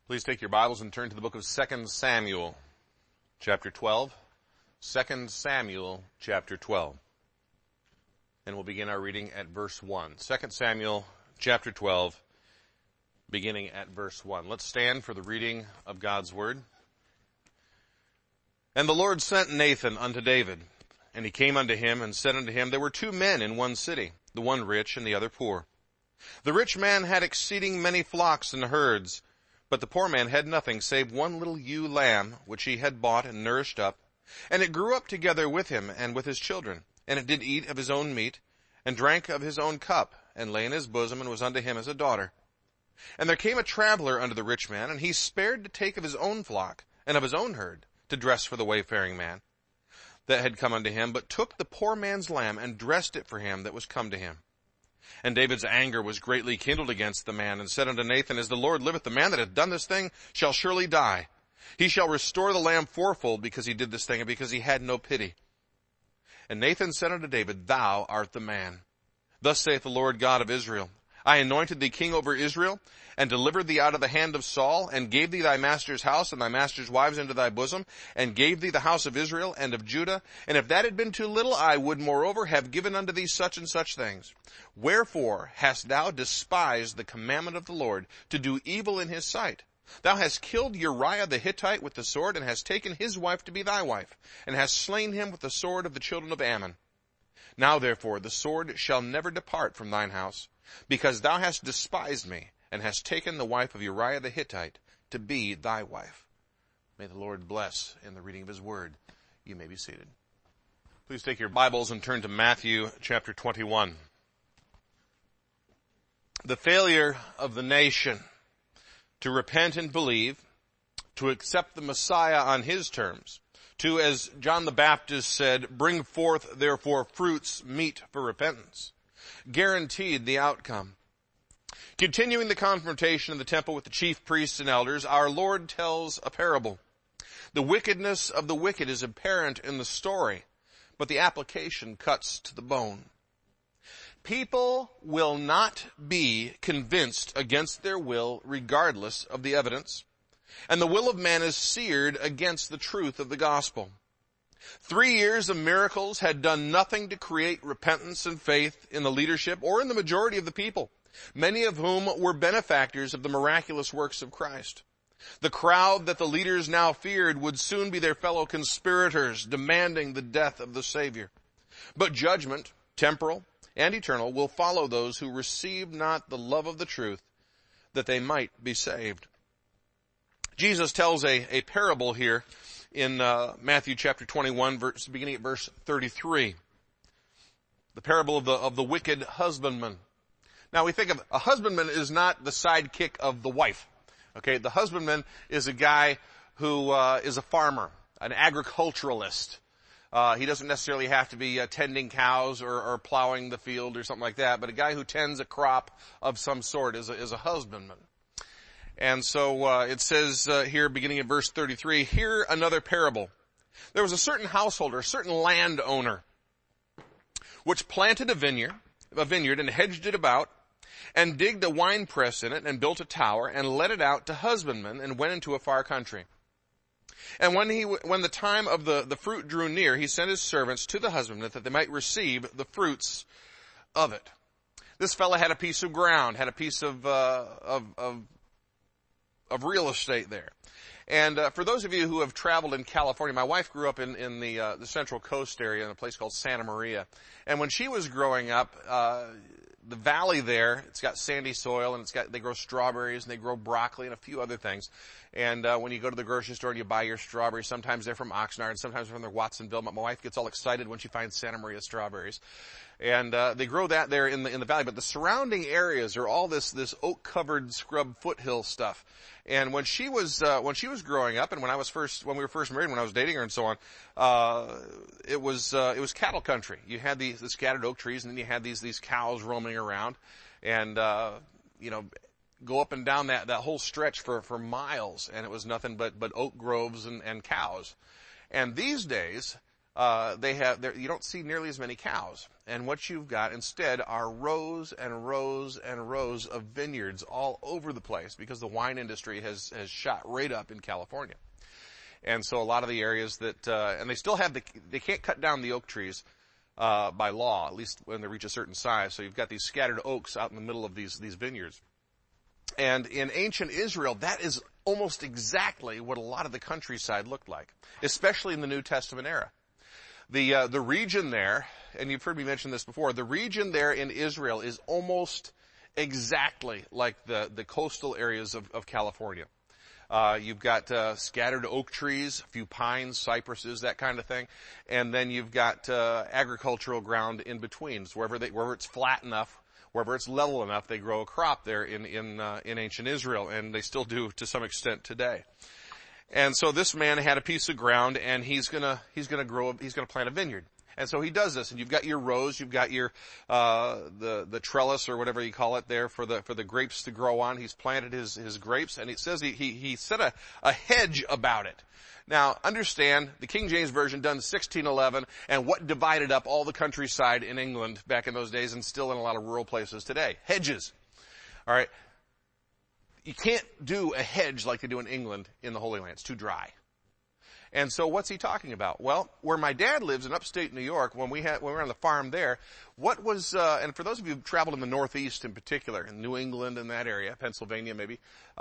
Please take your Bibles and turn to the book of 2 Samuel, chapter 12. 2 Samuel, chapter 12. And we'll begin our reading at verse 1. 2 Samuel, chapter 12, beginning at verse 1. Let's stand for the reading of God's word. And the Lord sent Nathan unto David, and he came unto him and said unto him, There were 2 men in one city, the one rich and the other poor. The rich man had exceeding many flocks and herds, but the poor man had nothing save one little ewe lamb, which he had bought and nourished up. And it grew up together with him and with his children. And it did eat of his own meat, and drank of his own cup, and lay in his bosom, and was unto him as a daughter. And there came a traveler unto the rich man, and he spared to take of his own flock, and of his own herd, to dress for the wayfaring man that had come unto him, but took the poor man's lamb, and dressed it for him that was come to him. And David's anger was greatly kindled against the man, and said unto Nathan, As the Lord liveth, the man that hath done this thing shall surely die. He shall restore the lamb fourfold, because he did this thing, and because he had no pity. And Nathan said unto David, Thou art the man. Thus saith the Lord God of Israel, I anointed thee king over Israel, and delivered thee out of the hand of Saul, and gave thee thy master's house and thy master's wives into thy bosom, and gave thee the house of Israel and of Judah. And if that had been too little, I would moreover have given unto thee such and such things. Wherefore hast thou despised the commandment of the Lord, to do evil in his sight? Thou hast killed Uriah the Hittite with the sword, and hast taken his wife to be thy wife, and hast slain him with the sword of the children of Ammon. Now therefore the sword shall never depart from thine house, because thou hast despised me, and hast taken the wife of Uriah the Hittite to be thy wife. May the Lord bless in the reading of his word. You may be seated. Please take your Bibles and turn to Matthew chapter 21. The failure of the nation to repent and believe, to accept the Messiah on his terms, to, as John the Baptist said, bring forth therefore fruits meet for repentance, guaranteed the outcome. Continuing the confrontation in the temple with the chief priests and elders, our Lord tells a parable. The wickedness of the wicked is apparent in the story, but the application cuts to the bone. People will not be convinced against their will regardless of the evidence, and the will of man is seared against the truth of the gospel. 3 years of miracles had done nothing to create repentance and faith in the leadership or in the majority of the people, many of whom were benefactors of the miraculous works of Christ. The crowd that the leaders now feared would soon be their fellow conspirators, demanding the death of the Savior. But judgment, temporal and eternal, will follow those who receive not the love of the truth, that they might be saved. Jesus tells a parable here in Matthew chapter 21, beginning at verse 33. The parable of the wicked husbandman. Now we think of a husbandman is not the sidekick of the wife. Okay, the husbandman is a guy who is a farmer, an agriculturalist. He doesn't necessarily have to be tending cows or plowing the field or something like that, but a guy who tends a crop of some sort is a husbandman. And so it says here, beginning at verse 33, hear another parable. There was a certain householder, a certain landowner, which planted a vineyard and hedged it about, and digged a winepress in it, and built a tower, and let it out to husbandmen, and went into a far country. And when the time of the fruit drew near, he sent his servants to the husbandmen that they might receive the fruits of it. This fellow had a piece of ground, had a piece of real estate there. And for those of you who have traveled in California, my wife grew up in the Central Coast area in a place called Santa Maria. And when she was growing up, the valley there, it's got sandy soil, and they grow strawberries, and they grow broccoli and a few other things. And when you go to the grocery store and you buy your strawberries, sometimes they're from Oxnard and sometimes from Watsonville. My wife gets all excited when she finds Santa Maria strawberries. And they grow that there in the valley, but the surrounding areas are all this oak-covered scrub foothill stuff. And when she was growing up, and when we were first married, when I was dating her and so on, it was cattle country. You had the scattered oak trees, and then you had these cows roaming around, and go up and down that whole stretch for miles, and it was nothing but oak groves and cows. And these days, you don't see nearly as many cows. And what you've got instead are rows and rows and rows of vineyards all over the place because the wine industry has shot right up in California. And so a lot of the areas that, and they still have they can't cut down the oak trees, by law, at least when they reach a certain size. So you've got these scattered oaks out in the middle of these vineyards. And in ancient Israel, that is almost exactly what a lot of the countryside looked like, especially in the New Testament era. The region there, and you've heard me mention this before, the region there in Israel is almost exactly like the coastal areas of California. You've got scattered oak trees, a few pines, cypresses, that kind of thing, and then you've got agricultural ground in between. So wherever it's flat enough, wherever it's level enough, they grow a crop there in ancient Israel, and they still do to some extent today. And so this man had a piece of ground, and he's gonna plant a vineyard. And so he does this, and you've got your rows, you've got your, the trellis or whatever you call it there for the grapes to grow on. He's planted his grapes, and it says he set a hedge about it. Now, understand, the King James Version done 1611, and what divided up all the countryside in England back in those days and still in a lot of rural places today? Hedges. Alright? You can't do a hedge like they do in England in the Holy Land. It's too dry. And so what's he talking about? Well, where my dad lives in upstate New York, when we were on the farm there, what was, and for those of you who've traveled in the Northeast in particular, in New England and that area, Pennsylvania maybe,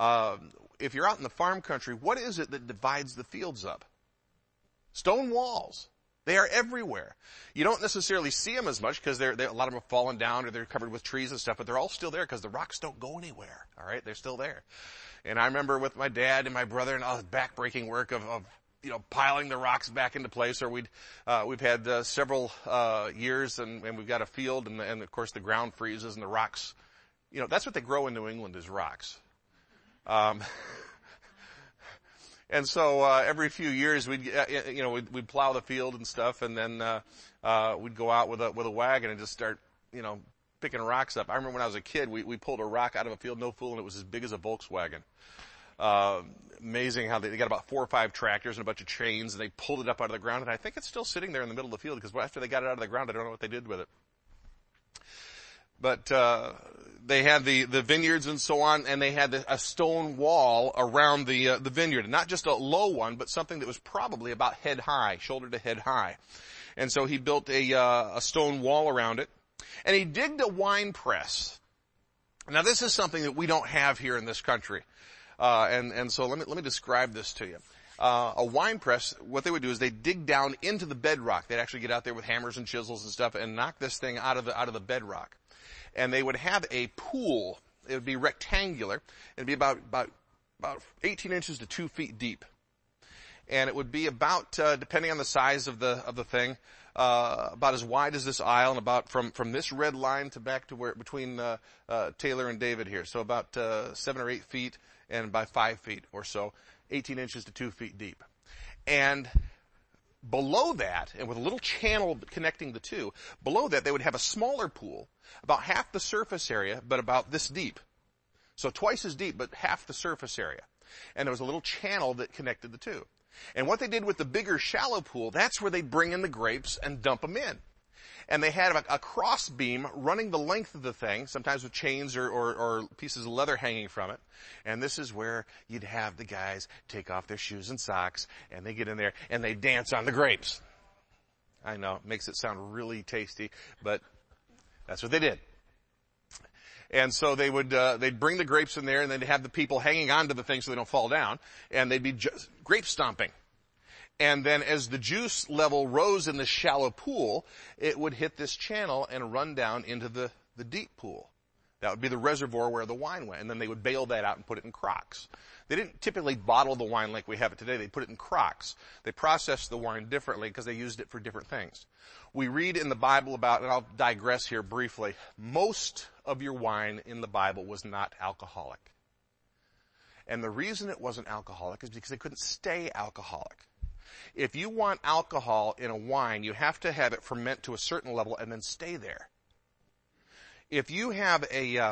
if you're out in the farm country, what is it that divides the fields up? Stone walls. They are everywhere. You don't necessarily see them as much because a lot of them have fallen down or they're covered with trees and stuff, but they're all still there because the rocks don't go anywhere. All right, they're still there. And I remember with my dad and my brother and all the backbreaking work of piling the rocks back into place, or we've had several years and we've got a field and of course the ground freezes and the rocks, that's what they grow in New England is rocks. And so every few years we'd plow the field and stuff, and then we'd go out with a wagon and just start picking rocks up. I remember when I was a kid, we pulled a rock out of a field, no fool, and it was as big as a Volkswagen. Amazing how they got about 4 or 5 tractors and a bunch of chains, and they pulled it up out of the ground, and I think it's still sitting there in the middle of the field because after they got it out of the ground, I don't know what they did with it. But they had the vineyards and so on, and they had a stone wall around the vineyard, and not just a low one, but something that was probably about head high, shoulder to head high. And so he built a stone wall around it, and he digged a wine press. Now this is something that we don't have here in this country, and so let me describe this to you. A wine press, what they would do is they dig down into the bedrock. They'd actually get out there with hammers and chisels and stuff and knock this thing out of the bedrock. And they would have a pool. It would be rectangular. It'd be about 18 inches to 2 feet deep. And it would be about, depending on the size of the thing, about as wide as this aisle and about from this red line to back to between Taylor and David here. So about 7 or 8 feet and by 5 feet or so, 18 inches to 2 feet deep. And below that, and with a little channel connecting the two, below that they would have a smaller pool, about half the surface area, but about this deep. So twice as deep, but half the surface area. And there was a little channel that connected the two. And what they did with the bigger shallow pool, that's where they'd bring in the grapes and dump them in. And they had a cross beam running the length of the thing, sometimes with chains or pieces of leather hanging from it. And this is where you'd have the guys take off their shoes and socks, and they get in there and they dance on the grapes. I know, it makes it sound really tasty, but that's what they did. And so they'd bring the grapes in there, and they'd have the people hanging onto the thing so they don't fall down, and they'd be grape stomping. And then as the juice level rose in the shallow pool, it would hit this channel and run down into the deep pool. That would be the reservoir where the wine went. And then they would bail that out and put it in crocks. They didn't typically bottle the wine like we have it today. They put it in crocks. They processed the wine differently because they used it for different things. We read in the Bible about, and I'll digress here briefly, most of your wine in the Bible was not alcoholic. And the reason it wasn't alcoholic is because they couldn't stay alcoholic. If you want alcohol in a wine, you have to have it ferment to a certain level and then stay there. If you have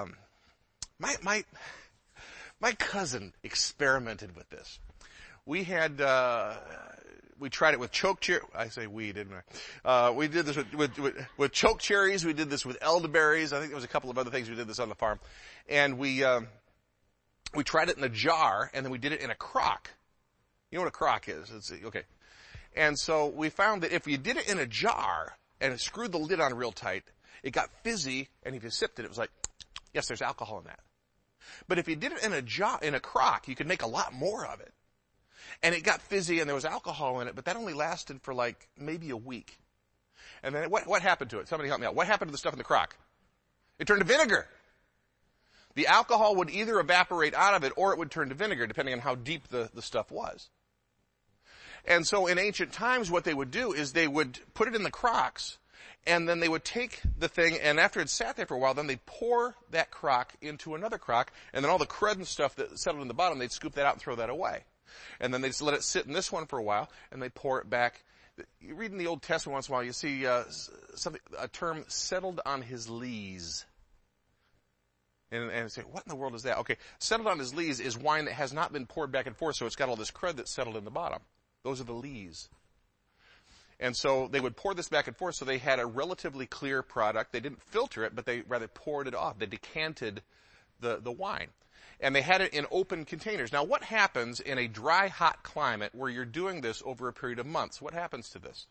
my cousin experimented with this. We we tried it with choke cherry. I say we, didn't I? We did this with choke cherries. We did this with elderberries. I think there was a couple of other things we did this on the farm. And we tried it in a jar, and then we did it in a crock. You know what a crock is? Okay. And so we found that if you did it in a jar and screwed the lid on real tight, it got fizzy, and if you sipped it, it was like, yes, there's alcohol in that. But if you did it in a jar, in a crock, you could make a lot more of it. And it got fizzy and there was alcohol in it, but that only lasted for like maybe a week. And then what happened to it? Somebody help me out. What happened to the stuff in the crock? It turned to vinegar. The alcohol would either evaporate out of it or it would turn to vinegar, depending on how deep the stuff was. And so in ancient times, what they would do is they would put it in the crocks, and then they would take the thing, and after it sat there for a while, then they'd pour that crock into another crock, and then all the crud and stuff that settled in the bottom, they'd scoop that out and throw that away. And then they'd just let it sit in this one for a while, and they'd pour it back. You read in the Old Testament once in a while, you see a term, settled on his lees. And say, what in the world is that? Okay, settled on his lees is wine that has not been poured back and forth, so it's got all this crud that's settled in the bottom. Those are the lees. And so they would pour this back and forth, so they had a relatively clear product. They didn't filter it, but they rather poured it off. They decanted the wine. And they had it in open containers. Now, what happens in a dry, hot climate where you're doing this over a period of months? What happens to this?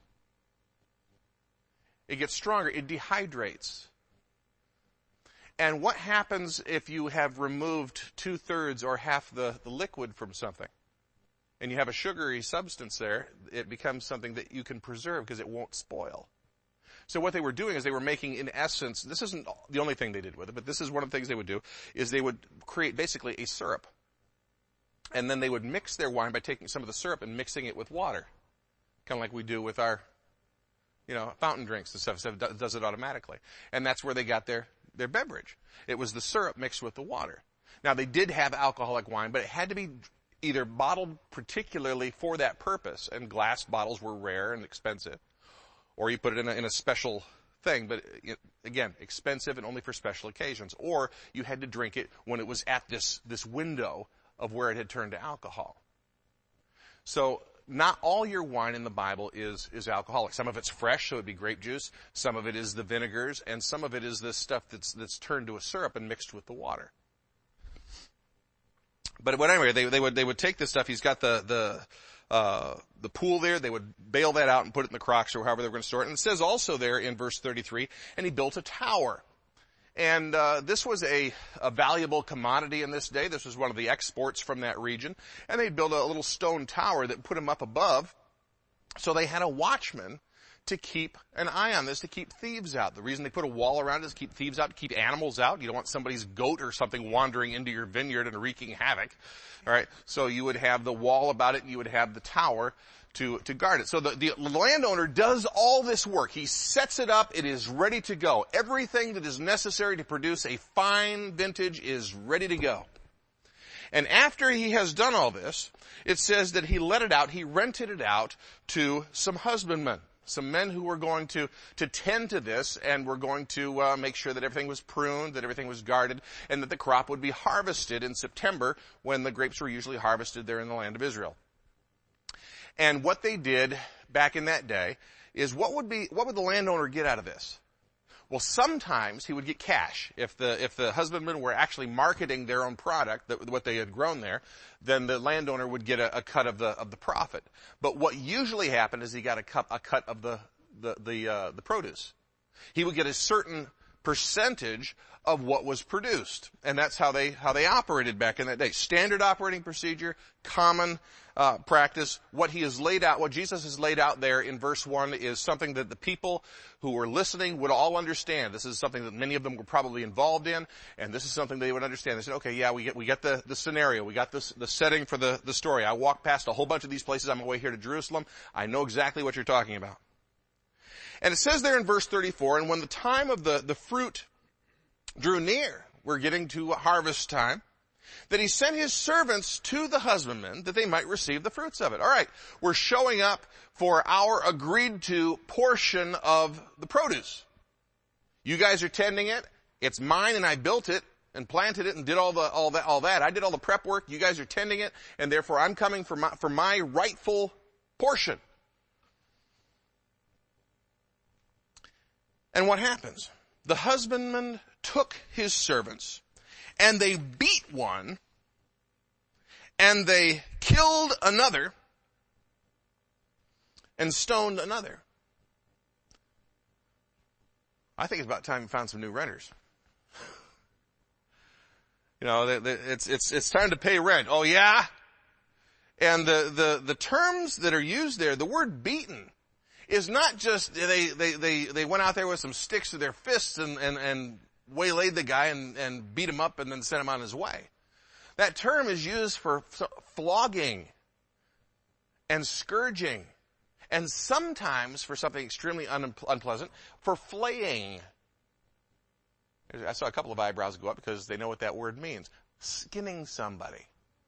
It gets stronger. It dehydrates. And what happens if you have removed 2/3 or half the liquid from something? And you have a sugary substance there, it becomes something that you can preserve because it won't spoil. So what they were doing is they were making, in essence, this isn't the only thing they did with it, but this is one of the things they would do, is they would create basically a syrup. And then they would mix their wine by taking some of the syrup and mixing it with water. Kind of like we do with our, fountain drinks and stuff. So it does it automatically. And that's where they got their beverage. It was the syrup mixed with the water. Now, they did have alcoholic wine, but it had to be either bottled particularly for that purpose, and glass bottles were rare and expensive, or you put it in a special thing, but again, expensive and only for special occasions, or you had to drink it when it was at this window of where it had turned to alcohol. So not all your wine in the Bible is alcoholic. Some of it's fresh, so it'd be grape juice. Some of it is the vinegars, and some of it is this stuff that's turned to a syrup and mixed with the water. But anyway, they would take this stuff. He's got the pool there. They would bail that out and put it in the crocks or however they were going to store it. And it says also there in verse 33, and he built a tower. And this was a valuable commodity in this day. This was one of the exports from that region. And they built a little stone tower that put him up above. So they had a watchman to keep an eye on this, to keep thieves out. The reason they put a wall around it is to keep thieves out, to keep animals out. You don't want somebody's goat or something wandering into your vineyard and wreaking havoc. All right. So you would have the wall about it, and you would have the tower to guard it. So the landowner does all this work. He sets it up. It is ready to go. Everything that is necessary to produce a fine vintage is ready to go. And after he has done all this, it says that he let it out, he rented it out to some husbandmen. Some men who were going to tend to this and were going to make sure that everything was pruned, that everything was guarded, and that the crop would be harvested in September when the grapes were usually harvested there in the land of Israel. And what they did back in that day is what would the landowner get out of this? Well, sometimes he would get cash. If the husbandmen were actually marketing their own product, what they had grown there, then the landowner would get a cut of the profit. But what usually happened is he got a cut of the produce. He would get a certain percentage of what was produced. And that's how they operated back in that day. Standard operating procedure, common practice. What Jesus has laid out there in verse 1 is something that the people who were listening would all understand. This is something that many of them were probably involved in, and this is something they would understand. They said, okay, yeah, we get the scenario. We got the setting for the story. I walked past a whole bunch of these places on my way here to Jerusalem. I know exactly what you're talking about. And it says there in verse 34, and when the time of the fruit drew near, we're getting to harvest time, that he sent his servants to the husbandmen that they might receive the fruits of it. All right, we're showing up for our agreed to portion of the produce. You guys are tending it. It's mine, and I built it and planted it and did all that. I did all the prep work. You guys are tending it, and therefore I'm coming for my rightful portion. And what happens? The husbandman took his servants, and they beat one, and they killed another, and stoned another. I think it's about time we found some new renters. You know, it's time to pay rent. Oh yeah? And the terms that are used there, the word beaten, is not just they went out there with some sticks to their fists and waylaid the guy and beat him up and then sent him on his way. That term is used for flogging and scourging, and sometimes for something extremely unpleasant, for flaying. I saw a couple of eyebrows go up because they know what that word means. Skinning somebody.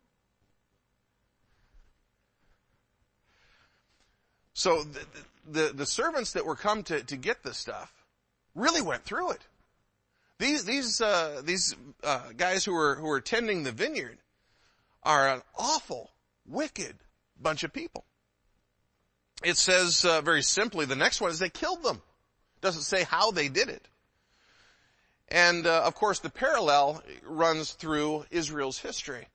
So the servants that were come to get this stuff really went through it. These guys who were tending the vineyard are an awful, wicked bunch of people. It says very simply, the next one is they killed them. Doesn't say how they did it. And of course, the parallel runs through Israel's history.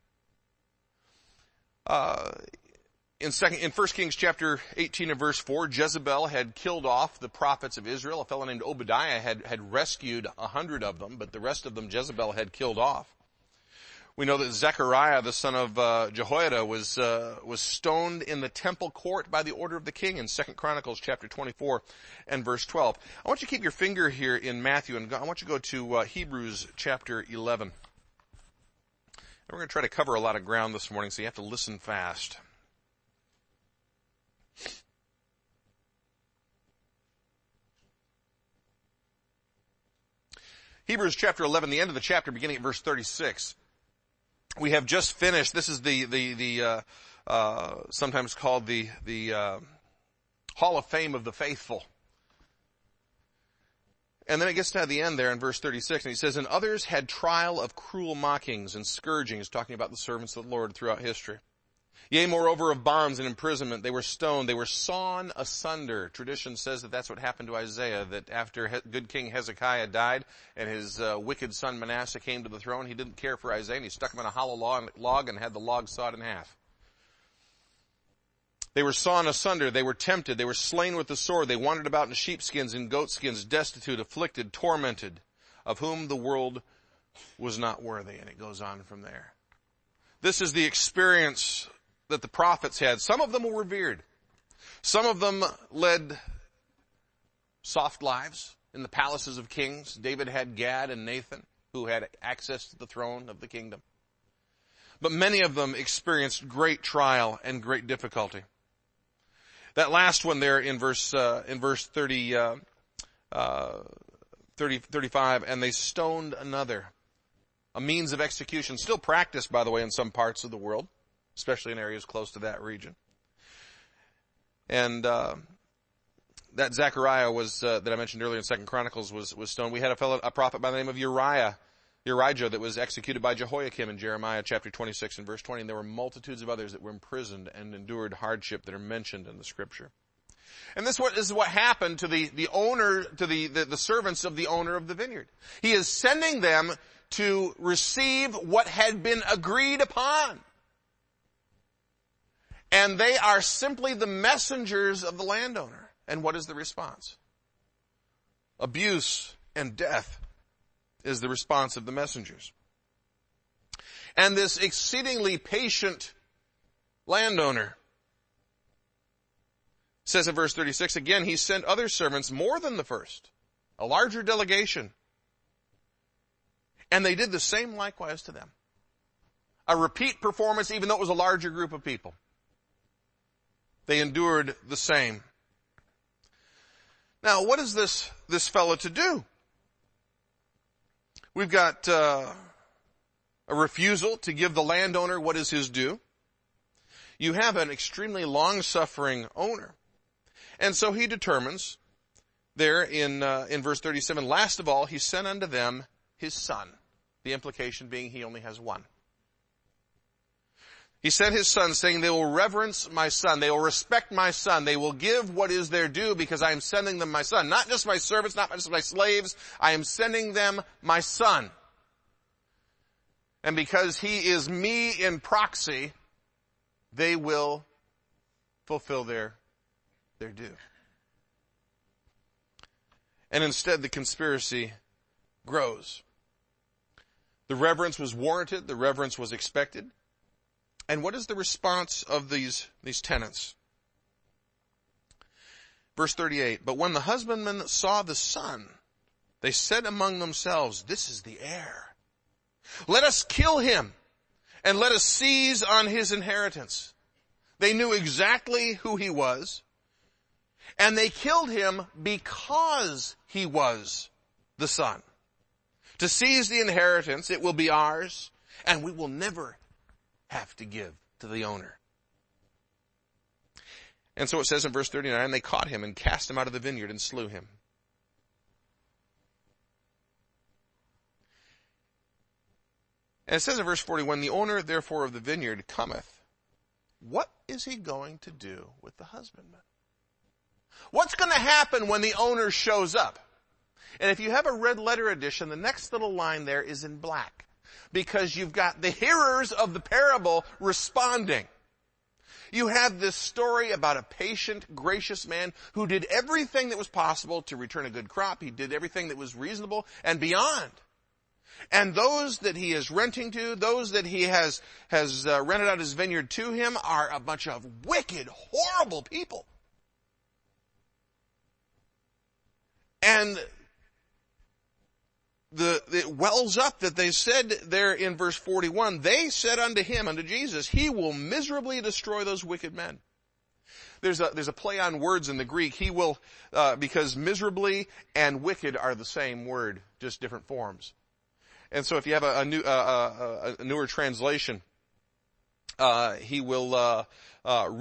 In 1 Kings chapter 18 and verse 4, Jezebel had killed off the prophets of Israel. A fellow named Obadiah had rescued 100 of them, but the rest of them Jezebel had killed off. We know that Zechariah, the son of Jehoiada, was stoned in the temple court by the order of the king in 2 Chronicles chapter 24 and verse 12. I want you to keep your finger here in Matthew, and I want you to go to Hebrews chapter 11. And we're going to try to cover a lot of ground this morning, so you have to listen fast. Hebrews chapter 11, the end of the chapter, beginning at verse 36. We have just finished. This is the sometimes called the Hall of Fame of the faithful. And then it gets to the end there in verse 36, and he says, "And others had trial of cruel mockings and scourgings," talking about the servants of the Lord throughout history. "Yea, moreover, of bonds and imprisonment, they were stoned, they were sawn asunder." Tradition says that that's what happened to Isaiah, that after good King Hezekiah died and his wicked son Manasseh came to the throne, he didn't care for Isaiah, and he stuck him in a hollow log and had the log sawed in half. They were sawn asunder, they were tempted, they were slain with the sword, they wandered about in sheepskins and goatskins, destitute, afflicted, tormented, of whom the world was not worthy. And it goes on from there. This is the experience that the prophets had. Some of them were revered. Some of them led soft lives in the palaces of kings. David had Gad and Nathan, who had access to the throne of the kingdom. But many of them experienced great trial and great difficulty. That last one there in verse 35, "And they stoned another." A means of execution, still practiced, by the way, in some parts of the world, especially in areas close to that region. And that Zechariah was that I mentioned earlier in 2 Chronicles was stoned. We had a prophet by the name of Urijah that was executed by Jehoiakim in Jeremiah chapter 26 and verse 20. And there were multitudes of others that were imprisoned and endured hardship that are mentioned in the scripture. And this is what happened to the owner, to the servants of the owner of the vineyard. He is sending them to receive what had been agreed upon. And they are simply the messengers of the landowner. And what is the response? Abuse and death is the response of the messengers. And this exceedingly patient landowner says in verse 36, again, he sent other servants more than the first, a larger delegation. And they did the same likewise to them. A repeat performance, even though it was a larger group of people. They endured the same. Now, what is this fellow to do? We've got a refusal to give the landowner what is his due. You have an extremely long-suffering owner. And so he determines there in verse 37, last of all, he sent unto them his son. The implication being he only has one. He sent his son, saying, they will reverence my son. They will respect my son. They will give what is their due because I am sending them my son. Not just my servants, not just my slaves. I am sending them my son. And because he is me in proxy, they will fulfill their due. And instead, the conspiracy grows. The reverence was warranted. The reverence was expected. And what is the response of these tenants? Verse 38, but when the husbandmen saw the son, they said among themselves, this is the heir. Let us kill him and let us seize on his inheritance. They knew exactly who he was, and they killed him because he was the son. To seize the inheritance, it will be ours, and we will never have to give to the owner. And so it says in verse 39, they caught him and cast him out of the vineyard and slew him. And it says in verse 40, when the owner therefore of the vineyard cometh, what is he going to do with the husbandman? What's going to happen when the owner shows up? And if you have a red letter edition, the next little line there is in black, because you've got the hearers of the parable responding. You have this story about a patient, gracious man who did everything that was possible to return a good crop. He did everything that was reasonable and beyond. And those that he is renting to, those that he has rented out his vineyard to him, are a bunch of wicked, horrible people. And it wells up that they said there in verse 41, they said unto him, unto Jesus, he will miserably destroy those wicked men. There's a play on words in the Greek. He will, because miserably and wicked are the same word, just different forms. And so if you have a newer translation, he will, the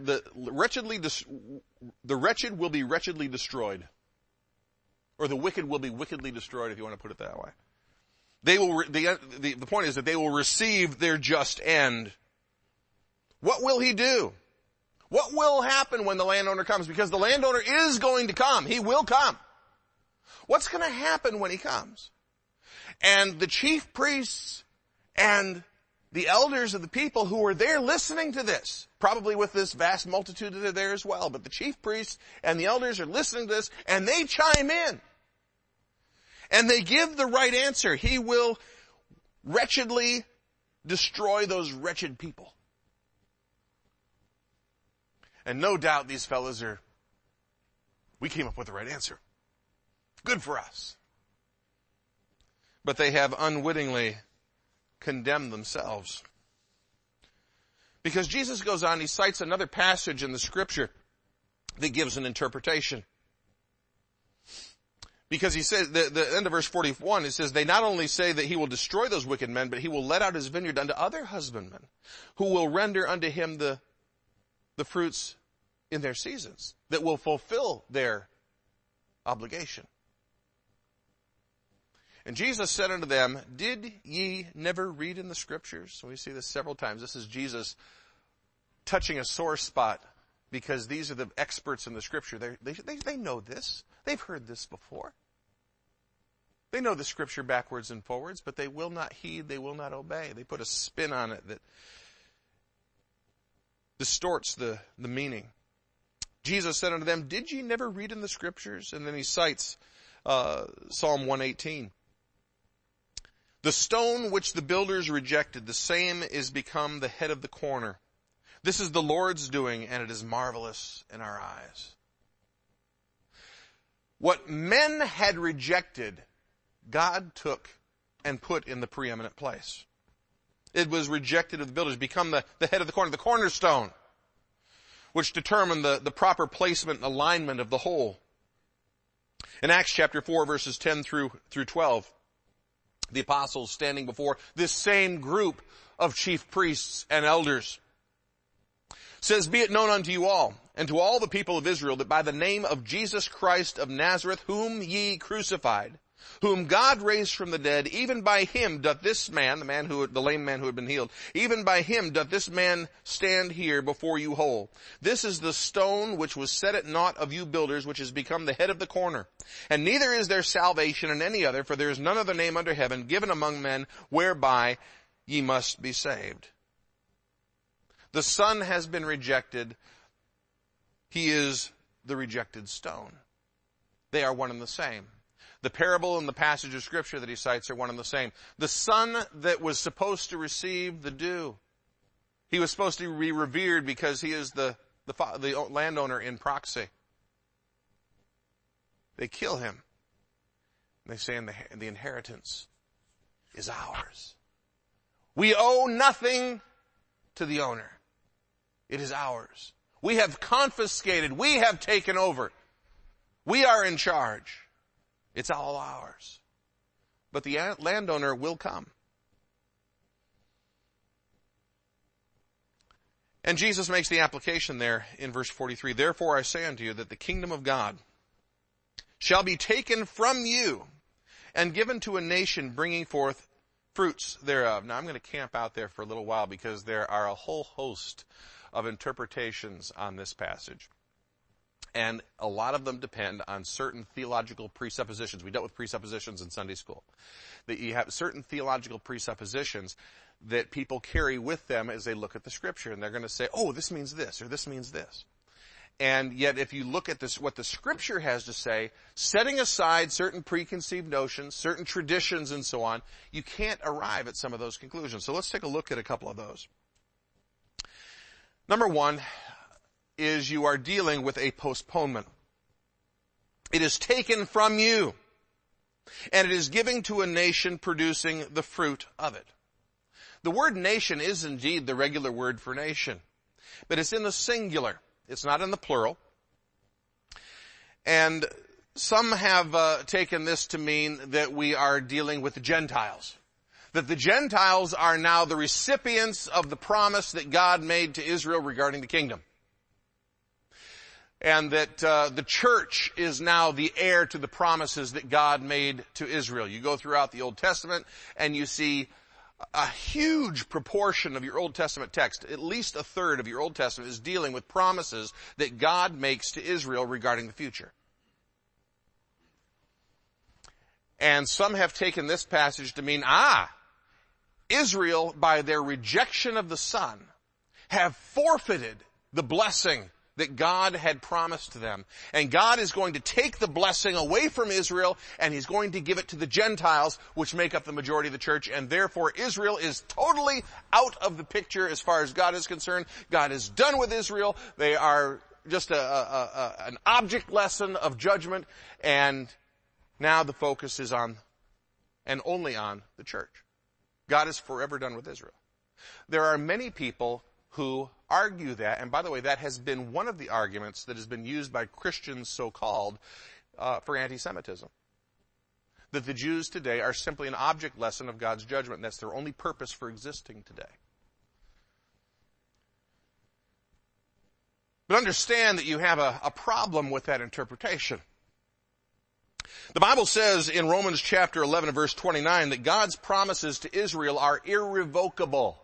wretched will be wretchedly destroyed. Or the wicked will be wickedly destroyed, if you want to put it that way. They will, the point is that they will receive their just end. What will he do? What will happen when the landowner comes? Because the landowner is going to come. He will come. What's going to happen when he comes? And the chief priests and the elders of the people who are there listening to this, probably with this vast multitude that are there as well, but the chief priests and the elders are listening to this, and they chime in. And they give the right answer. He will wretchedly destroy those wretched people. And no doubt these fellows we came up with the right answer. Good for us. But they have unwittingly condemned themselves. Because Jesus goes on, he cites another passage in the scripture that gives an interpretation. Because he says, the end of verse 41, it says, they not only say that he will destroy those wicked men, but he will let out his vineyard unto other husbandmen, who will render unto him the fruits in their seasons, that will fulfill their obligation. And Jesus said unto them, did ye never read in the scriptures? We see this several times. This is Jesus touching a sore spot, because these are the experts in the scripture. They know this. They've heard this before. They know the scripture backwards and forwards, but they will not heed, they will not obey. They put a spin on it that distorts the meaning. Jesus said unto them, did ye never read in the scriptures? And then he cites Psalm 118. The stone which the builders rejected, the same is become the head of the corner. This is the Lord's doing, and it is marvelous in our eyes. What men had rejected, God took and put in the preeminent place. It was rejected of the builders, become the head of the corner, the cornerstone, which determined the proper placement and alignment of the whole. In Acts chapter 4, verses 10 through 12, the apostles standing before this same group of chief priests and elders says, be it known unto you all, and to all the people of Israel, that by the name of Jesus Christ of Nazareth, whom ye crucified, whom God raised from the dead, even by him doth this man, the lame man who had been healed, even by him doth this man stand here before you whole. This is the stone which was set at naught of you builders, which has become the head of the corner. And neither is there salvation in any other, for there is none other name under heaven given among men whereby ye must be saved. The Son has been rejected. He is the rejected stone. They are one and the same. The parable and the passage of Scripture that he cites are one and the same. The son that was supposed to receive the due. He was supposed to be revered because he is the landowner in proxy. They kill him. They say the inheritance is ours. We owe nothing to the owner. It is ours. We have confiscated. We have taken over. We are in charge. It's all ours. But the landowner will come. And Jesus makes the application there in verse 43. Therefore I say unto you that the kingdom of God shall be taken from you and given to a nation bringing forth fruits thereof. Now I'm going to camp out there for a little while because there are a whole host of interpretations on this passage. And a lot of them depend on certain theological presuppositions. We dealt with presuppositions in Sunday school. That you have certain theological presuppositions that people carry with them as they look at the Scripture. And they're going to say, oh, this means this, or this means this. And yet if you look at this, what the Scripture has to say, setting aside certain preconceived notions, certain traditions and so on, you can't arrive at some of those conclusions. So let's take a look at a couple of those. Number one is you are dealing with a postponement. It is taken from you, and it is given to a nation producing the fruit of it. The word nation is indeed the regular word for nation, but it's in the singular. It's not in the plural. And some have taken this to mean that we are dealing with the Gentiles. That the Gentiles are now the recipients of the promise that God made to Israel regarding the kingdom. And that the church is now the heir to the promises that God made to Israel. You go throughout the Old Testament and you see a huge proportion of your Old Testament text, at least a third of your Old Testament, is dealing with promises that God makes to Israel regarding the future. And some have taken this passage to mean, Israel, by their rejection of the Son, have forfeited the blessing that God had promised to them. And God is going to take the blessing away from Israel, and He's going to give it to the Gentiles, which make up the majority of the church. And therefore Israel is totally out of the picture as far as God is concerned. God is done with Israel. They are just an object lesson of judgment. And now the focus is on, and only on, the church. God is forever done with Israel. There are many people who argue that, and by the way, that has been one of the arguments that has been used by Christians, so-called, for anti-Semitism. That the Jews today are simply an object lesson of God's judgment, and that's their only purpose for existing today. But understand that you have a problem with that interpretation. The Bible says in Romans chapter 11 and verse 29 that God's promises to Israel are irrevocable.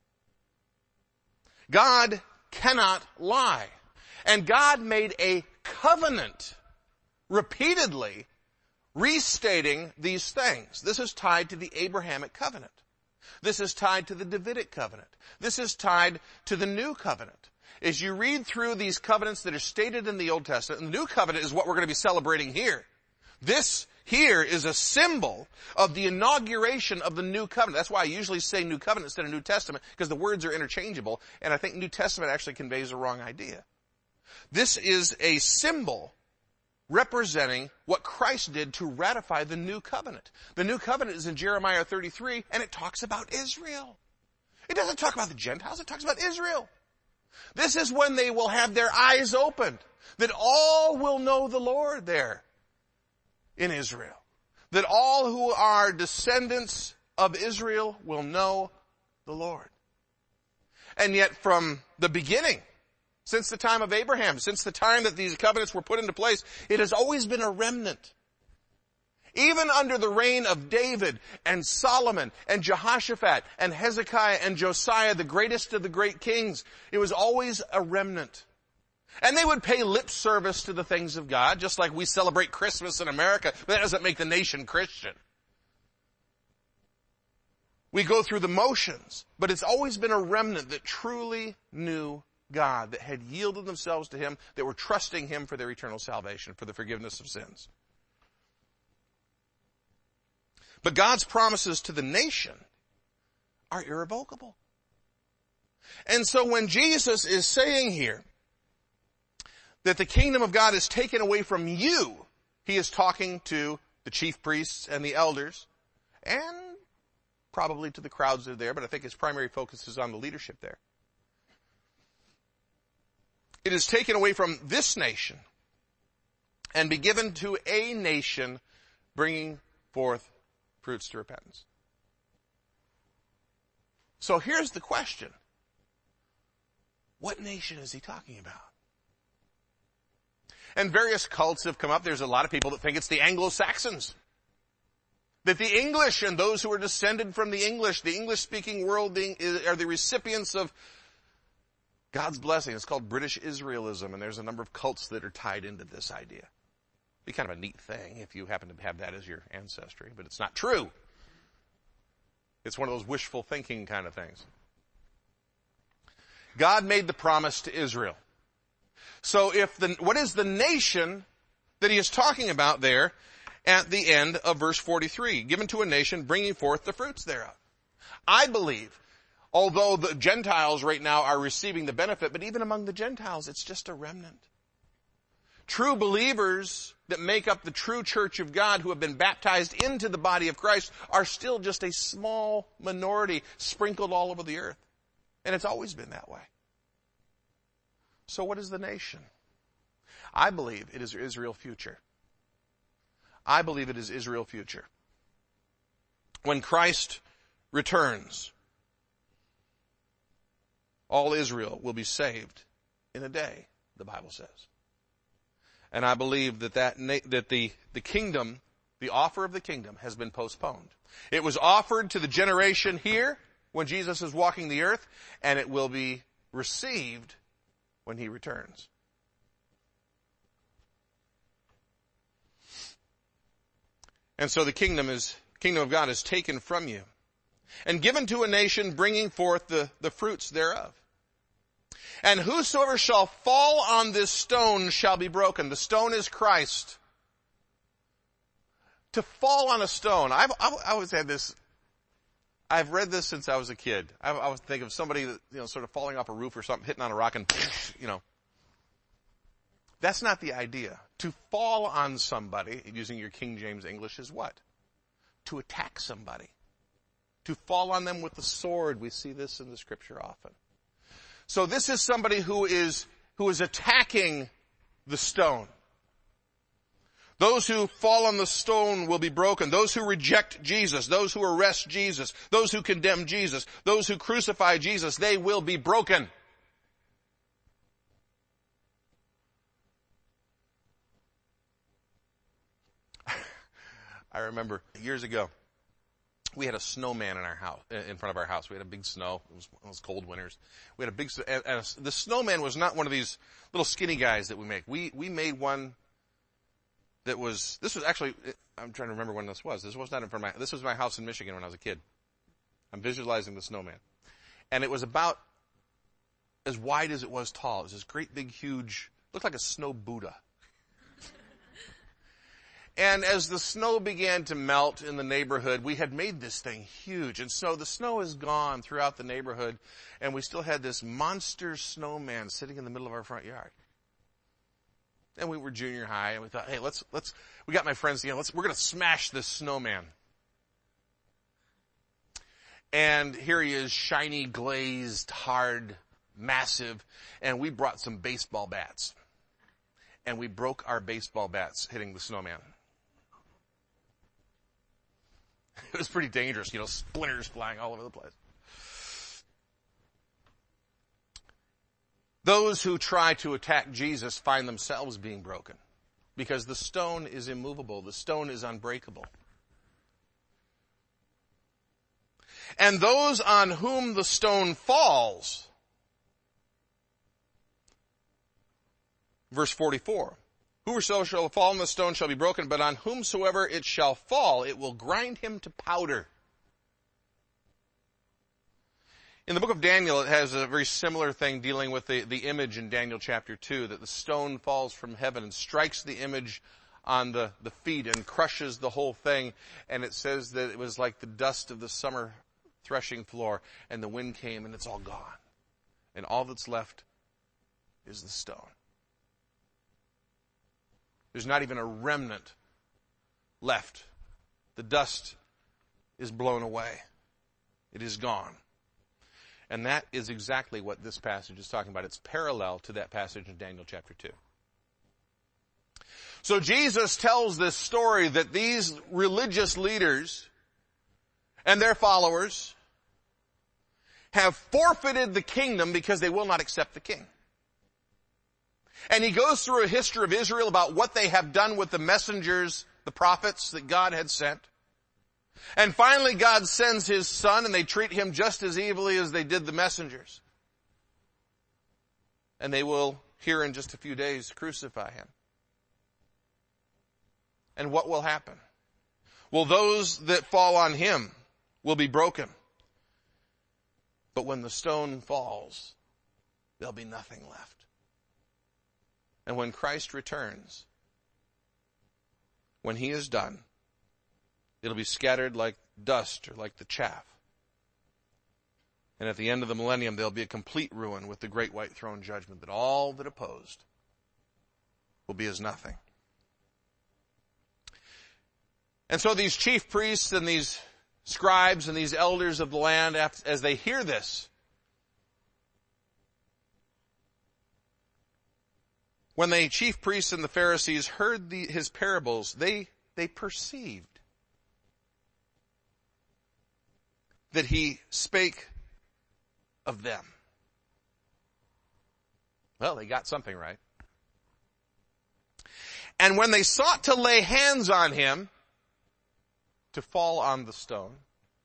God cannot lie. And God made a covenant repeatedly restating these things. This is tied to the Abrahamic covenant. This is tied to the Davidic covenant. This is tied to the New Covenant. As you read through these covenants that are stated in the Old Testament, and the New Covenant is what we're going to be celebrating here. This here is a symbol of the inauguration of the New Covenant. That's why I usually say New Covenant instead of New Testament, because the words are interchangeable, and I think New Testament actually conveys a wrong idea. This is a symbol representing what Christ did to ratify the New Covenant. The New Covenant is in Jeremiah 33, and it talks about Israel. It doesn't talk about the Gentiles, it talks about Israel. This is when they will have their eyes opened, that all will know the Lord there in Israel. That all who are descendants of Israel will know the Lord. And yet from the beginning, since the time of Abraham, since the time that these covenants were put into place, it has always been a remnant. Even under the reign of David and Solomon and Jehoshaphat and Hezekiah and Josiah, the greatest of the great kings, it was always a remnant. And they would pay lip service to the things of God, just like we celebrate Christmas in America, but that doesn't make the nation Christian. We go through the motions, but it's always been a remnant that truly knew God, that had yielded themselves to Him, that were trusting Him for their eternal salvation, for the forgiveness of sins. But God's promises to the nation are irrevocable. And so when Jesus is saying here that the kingdom of God is taken away from you, He is talking to the chief priests and the elders, and probably to the crowds that are there, but I think His primary focus is on the leadership there. It is taken away from this nation and be given to a nation bringing forth fruits to repentance. So here's the question. What nation is He talking about? And various cults have come up. There's a lot of people that think it's the Anglo-Saxons. That the English and those who are descended from the English-speaking world are the recipients of God's blessing. It's called British Israelism, and there's a number of cults that are tied into this idea. Be kind of a neat thing if you happen to have that as your ancestry, but it's not true. It's one of those wishful thinking kind of things. God made the promise to Israel. So what is the nation that He is talking about there at the end of verse 43? Given to a nation bringing forth the fruits thereof. I believe, although the Gentiles right now are receiving the benefit, but even among the Gentiles, it's just a remnant. True believers that make up the true church of God who have been baptized into the body of Christ are still just a small minority sprinkled all over the earth. And it's always been that way. So what is the nation? I believe it is Israel's future. I believe it is Israel's future. When Christ returns, all Israel will be saved in a day, the Bible says. And I believe that the kingdom, the offer of the kingdom has been postponed. It was offered to the generation here when Jesus is walking the earth, and it will be received when He returns. And so the kingdom of God is taken from you and given to a nation bringing forth the fruits thereof. And whosoever shall fall on this stone shall be broken. The stone is Christ. To fall on a stone. I've always had this. I've read this since I was a kid. I always think of somebody that, sort of falling off a roof or something, hitting on a rock and, That's not the idea. To fall on somebody, using your King James English, is what? To attack somebody. To fall on them with the sword. We see this in the scripture often. So this is somebody who is attacking the stone. Those who fall on the stone will be broken. Those who reject Jesus, those who arrest Jesus, those who condemn Jesus, those who crucify Jesus, they will be broken. I remember years ago, we had a snowman in our house, in front of our house. We had a big snow. It was one of those cold winters. We had a big, the snowman was not one of these little skinny guys that we make. We made one that was, this was actually, I'm trying to remember when this was. This was not in front of this was my house in Michigan when I was a kid. I'm visualizing the snowman. And it was about as wide as it was tall. It was this great big huge, looked like a snow Buddha. And as the snow began to melt in the neighborhood, we had made this thing huge. And so the snow is gone throughout the neighborhood, and we still had this monster snowman sitting in the middle of our front yard. And we were junior high, and we thought, hey, we got my friends together, we're going to smash this snowman. And here he is, shiny, glazed, hard, massive, and we brought some baseball bats. And we broke our baseball bats hitting the snowman. It was pretty dangerous, splinters flying all over the place. Those who try to attack Jesus find themselves being broken. because the stone is immovable. The stone is unbreakable. And those on whom the stone falls, verse 44, whosoever shall fall on the stone shall be broken, but on whomsoever it shall fall, it will grind him to powder. In the book of Daniel, it has a very similar thing dealing with the image in Daniel chapter 2, that the stone falls from heaven and strikes the image on the feet and crushes the whole thing. And it says that it was like the dust of the summer threshing floor, and the wind came and it's all gone. And all that's left is the stone. There's not even a remnant left. The dust is blown away. It is gone. And that is exactly what this passage is talking about. It's parallel to that passage in Daniel chapter 2. So Jesus tells this story that these religious leaders and their followers have forfeited the kingdom because they will not accept the king. And he goes through a history of Israel about what they have done with the messengers, the prophets that God had sent. And finally God sends his son, and they treat him just as evilly as they did the messengers. And they will, here in just a few days, crucify him. And what will happen? Well, those that fall on him will be broken. But when the stone falls, there'll be nothing left. And when Christ returns, when he is done, it'll be scattered like dust or like the chaff. And at the end of the millennium, there'll be a complete ruin with the great white throne judgment, that all that opposed will be as nothing. And so these chief priests and these scribes and these elders of the land, as they hear this, when the chief priests and the Pharisees heard his parables, they perceived that he spake of them. Well, they got something right. And when they sought to lay hands on him to fall on the stone,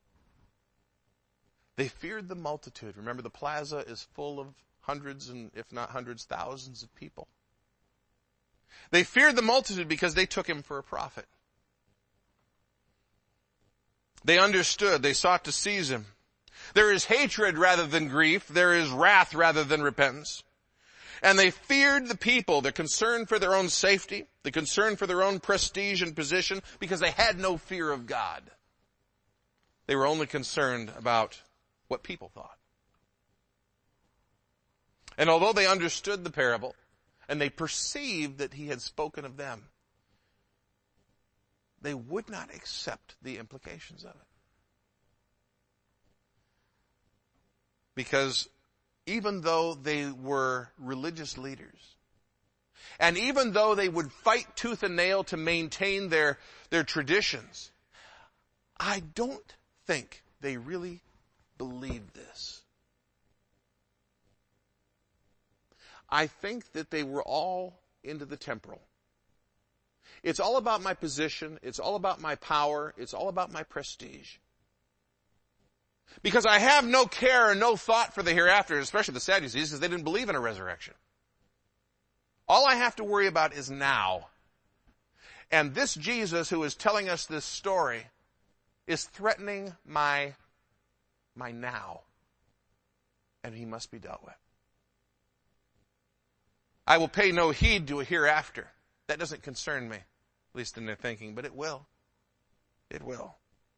they feared the multitude. Remember, the plaza is full of hundreds and, if not hundreds, thousands of people. They feared the multitude because they took him for a prophet. They understood. They sought to seize him. There is hatred rather than grief. There is wrath rather than repentance. And they feared the people. They're concerned for their own safety. They're concerned for their own prestige and position, because they had no fear of God. They were only concerned about what people thought. And although they understood the parable, and they perceived that he had spoken of them, they would not accept the implications of it. Because even though they were religious leaders, and even though they would fight tooth and nail to maintain their traditions, I don't think they really believed this. I think that they were all into the temporal. It's all about my position. It's all about my power. It's all about my prestige. Because I have no care and no thought for the hereafter, especially the Sadducees, because they didn't believe in a resurrection. All I have to worry about is now. And this Jesus who is telling us this story is threatening my now. And he must be dealt with. I will pay no heed to a hereafter. That doesn't concern me, at least in their thinking, but it will. It will.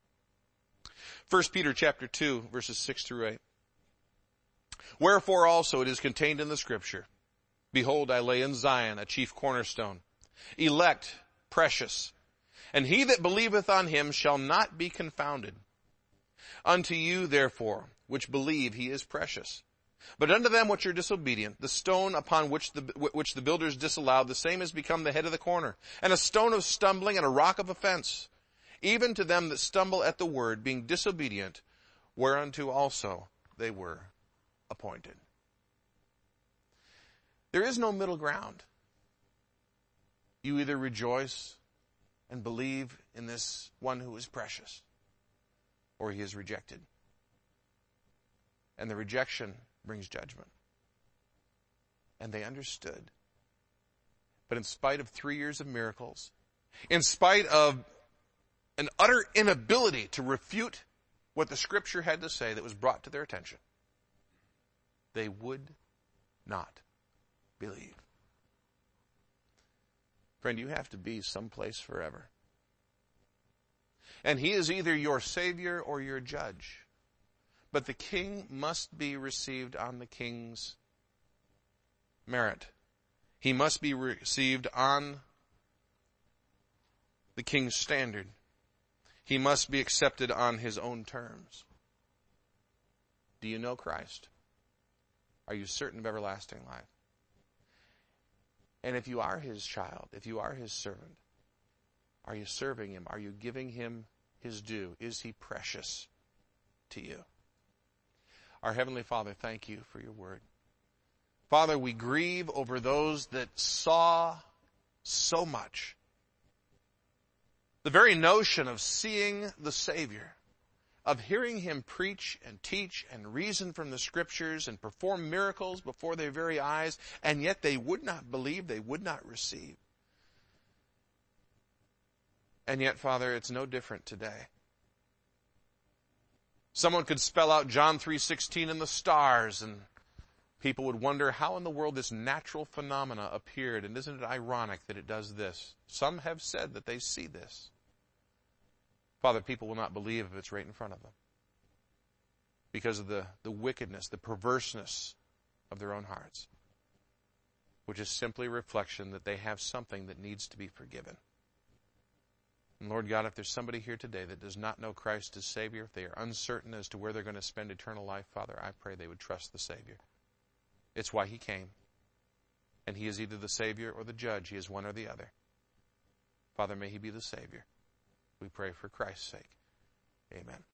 1 Peter chapter 2, verses 6 through 8. Wherefore also it is contained in the Scripture, behold, I lay in Zion a chief cornerstone, elect, precious, and he that believeth on him shall not be confounded. Unto you, therefore, which believe, he is precious. But unto them which are disobedient, the stone upon which the builders disallowed, the same has become the head of the corner, and a stone of stumbling and a rock of offense, even to them that stumble at the word, being disobedient, whereunto also they were appointed. There is no middle ground. You either rejoice and believe in this one who is precious, or he is rejected. And the rejection brings judgment. And they understood. But in spite of 3 years of miracles, in spite of an utter inability to refute what the Scripture had to say that was brought to their attention, they would not believe. Friend, you have to be someplace forever. And he is either your Savior or your judge. But the king must be received on the king's merit. He must be received on the king's standard. He must be accepted on his own terms. Do you know Christ? Are you certain of everlasting life? And if you are his child, if you are his servant, are you serving him? Are you giving him his due? Is he precious to you? Our Heavenly Father, thank you for your word. Father, we grieve over those that saw so much. The very notion of seeing the Savior, of hearing him preach and teach and reason from the Scriptures and perform miracles before their very eyes, and yet they would not believe, they would not receive. And yet, Father, it's no different today. Someone could spell out John 3:16 and the stars, and people would wonder how in the world this natural phenomena appeared, and isn't it ironic that it does this? Some have said that they see this. Father, people will not believe if it's right in front of them because of the wickedness, the perverseness of their own hearts, which is simply a reflection that they have something that needs to be forgiven. And Lord God, if there's somebody here today that does not know Christ as Savior, if they are uncertain as to where they're going to spend eternal life, Father, I pray they would trust the Savior. It's why he came. And he is either the Savior or the judge. He is one or the other. Father, may he be the Savior. We pray for Christ's sake. Amen.